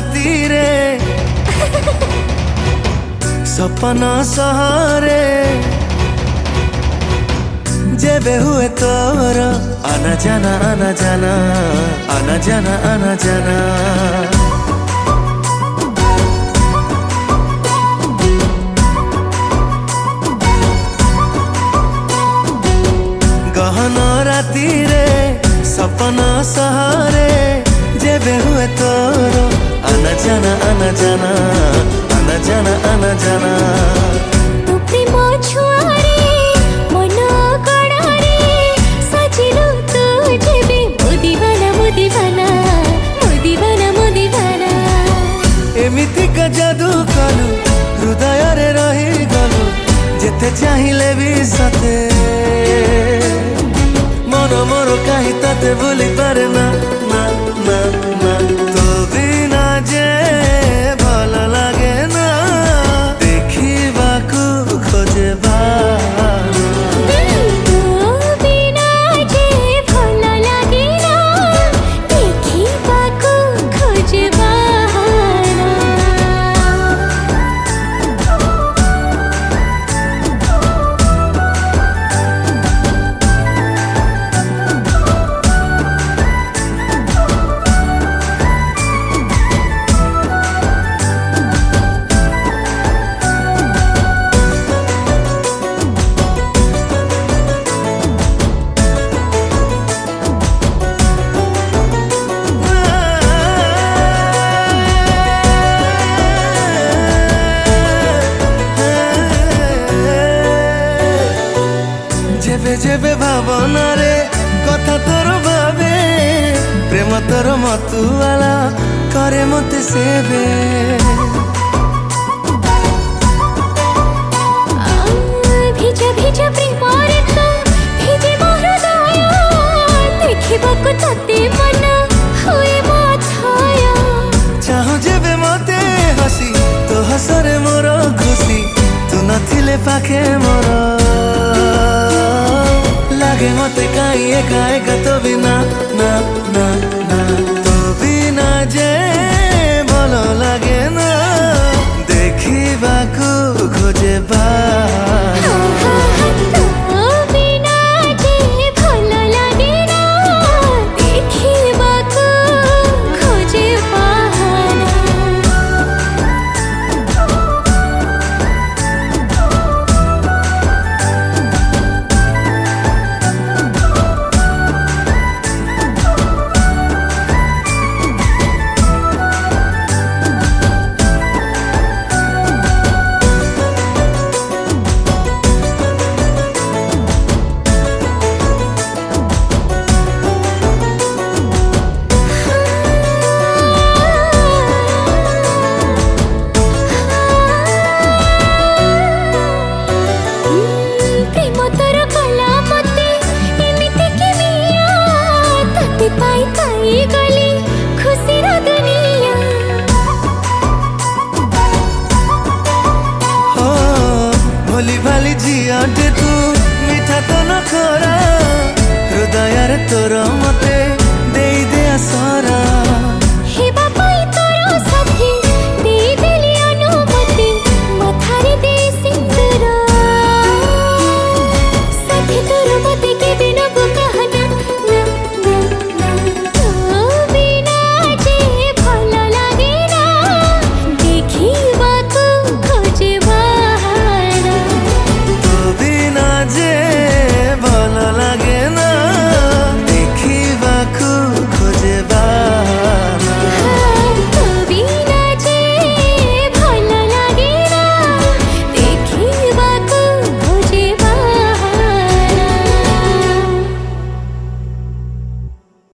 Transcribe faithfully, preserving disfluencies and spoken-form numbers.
राती रे सपना सहारे जेबे हुए तोर आना जाना आना जाना आना जाना आना जाना गहना राती रे सपना सहारे जेबे हुए तोर आना जाना आना जाना आना जाना आना जाना तू प्रेम छुआरे मन कड़ारे सजिलु तू जेबे मुदीवाना मुदीवाना मुदीवाना मुदीवाना एमिति का जादू कलु हृदय रे रही गलु जेते चाहिले भी सते मन मोर कहीं तते भूली पारे ना ना ना ना तो बिना जे भल लागे ना देखिबा को खोजे बा जेबे जेबे भावना रे कथा तोर भावे प्रेम तोर मतुआला करे मते सेबे भिजा भिजा प्रेम रे तो भिजे मोर दया देखिबाको तते मन हुए माथाया चाहो जेबे मते हसी तो हसरे मोर खुशी तू नथिले पाखे मोर लागे मते काई एका एका तो बिना